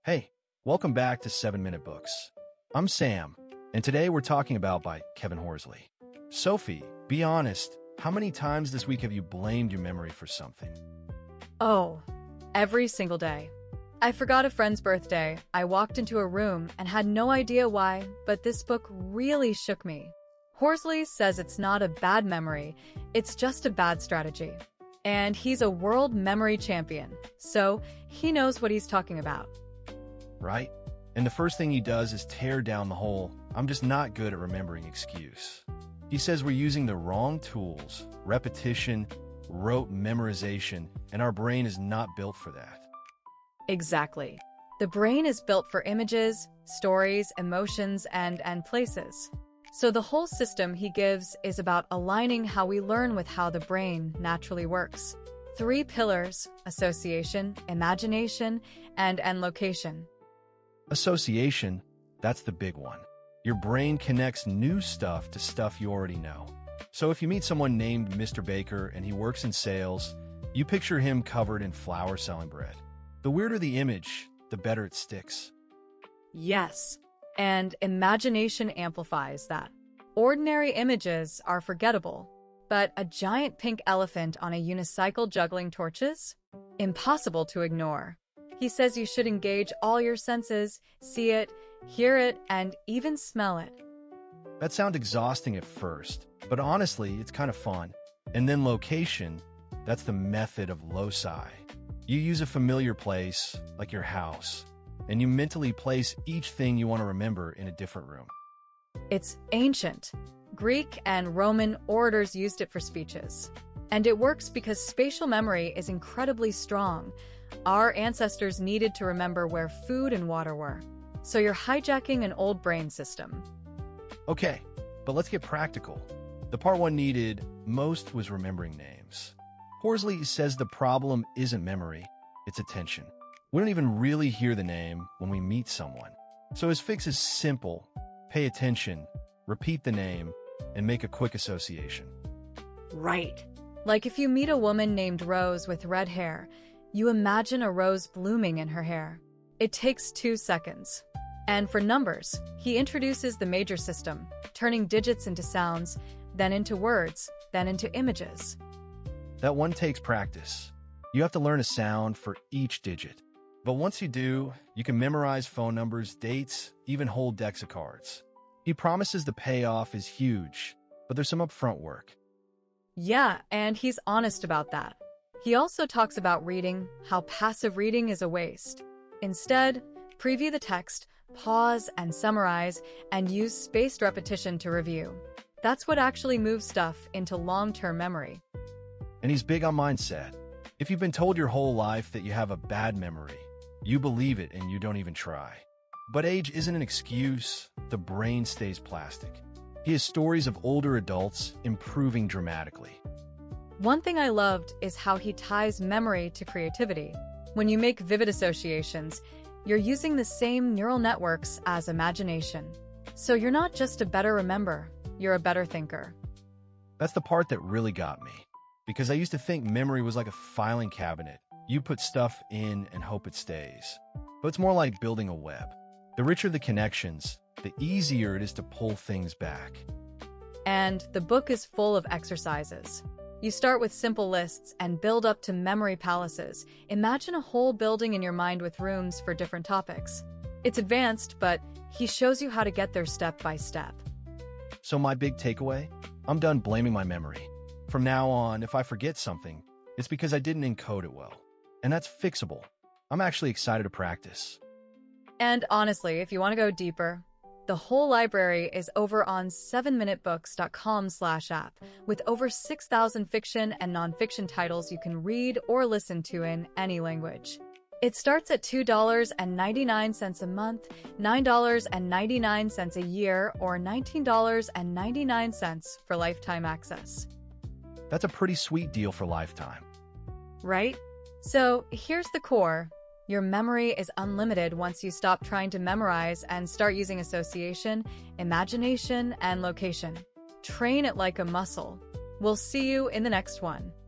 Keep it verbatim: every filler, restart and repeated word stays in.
Hey, welcome back to seven Minute Books. I'm Sam, and today we're talking about by Kevin Horsley. Sophie, be honest, how many times this week have you blamed your memory for something? Oh, every single day. I forgot a friend's birthday. I walked into a room and had no idea why, but this book really shook me. Horsley says it's not a bad memory, it's just a bad strategy. And he's a world memory champion, so he knows what he's talking about. Right? And the first thing he does is tear down the whole, I'm just not good at remembering excuse. He says we're using the wrong tools, repetition, rote memorization, and our brain is not built for that. Exactly. The brain is built for images, stories, emotions, and, and places. So the whole system he gives is about aligning how we learn with how the brain naturally works. Three pillars: association, imagination, and, and location. Association, that's the big one. Your brain connects new stuff to stuff you already know. So if you meet someone named Mister Baker and he works in sales, you picture him covered in flour selling bread. The weirder the image, the better it sticks. Yes, and imagination amplifies that. Ordinary images are forgettable, but a giant pink elephant on a unicycle juggling torches? Impossible to ignore. He says you should engage all your senses, see it, hear it, and even smell it. That sounds exhausting at first, but honestly, it's kind of fun. And then location, that's the method of loci. You use a familiar place, like your house, and you mentally place each thing you want to remember in a different room. It's ancient. Greek and Roman orators used it for speeches. And it works because spatial memory is incredibly strong. Our ancestors needed to remember where food and water were. So you're hijacking an old brain system. Okay, but let's get practical. The part one needed most was remembering names. Horsley says the problem isn't memory, it's attention. We don't even really hear the name when we meet someone. So his fix is simple: pay attention, repeat the name, and make a quick association. Right. Like if you meet a woman named Rose with red hair, you imagine a rose blooming in her hair. It takes two seconds. And for numbers, he introduces the major system, turning digits into sounds, then into words, then into images. That one takes practice. You have to learn a sound for each digit. But once you do, you can memorize phone numbers, dates, even whole decks of cards. He promises the payoff is huge, but there's some upfront work. Yeah, and he's honest about that. He also talks about reading, how passive reading is a waste. Instead, preview the text, pause and summarize, and use spaced repetition to review. That's what actually moves stuff into long-term memory. And he's big on mindset. If you've been told your whole life that you have a bad memory, you believe it and you don't even try. But age isn't an excuse. The brain stays plastic. He has stories of older adults improving dramatically. One thing I loved is how he ties memory to creativity. When you make vivid associations, you're using the same neural networks as imagination. So you're not just a better remember, you're a better thinker. That's the part that really got me. Because I used to think memory was like a filing cabinet. You put stuff in and hope it stays. But it's more like building a web. The richer the connections, the easier it is to pull things back. And the book is full of exercises. You start with simple lists and build up to memory palaces. Imagine a whole building in your mind with rooms for different topics. It's advanced, but he shows you how to get there step by step. So my big takeaway? I'm done blaming my memory. From now on, if I forget something, it's because I didn't encode it well. And that's fixable. I'm actually excited to practice. And honestly, if you want to go deeper, the whole library is over on seven minute books dot com slash app with over six thousand fiction and nonfiction titles you can read or listen to in any language. It starts at two dollars and ninety-nine cents a month, nine dollars and ninety-nine cents a year, or nineteen dollars and ninety-nine cents for lifetime access. That's a pretty sweet deal for lifetime. Right? So here's the core. Your memory is unlimited once you stop trying to memorize and start using association, imagination, and location. Train it like a muscle. We'll see you in the next one.